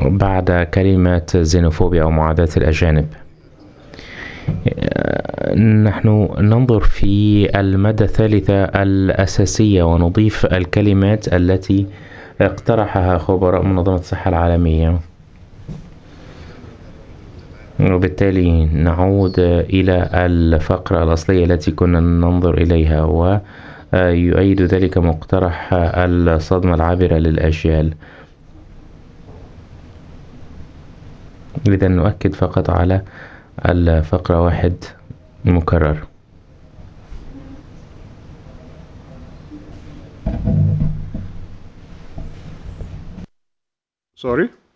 بعد كلمة زينوفوبيا أو معاداة الأجانب. نحن ننظر في المادة الثالثة الأساسية ونضيف الكلمات التي اقترحها خبراء منظمة الصحة العالمية، وبالتالي نعود إلى الفقرة الأصلية التي كنا ننظر إليها، ويؤيد ذلك مقترح الصدمة العابرة للأجيال. إذا نؤكد فقط على الفقرة واحد مكرر. Sorry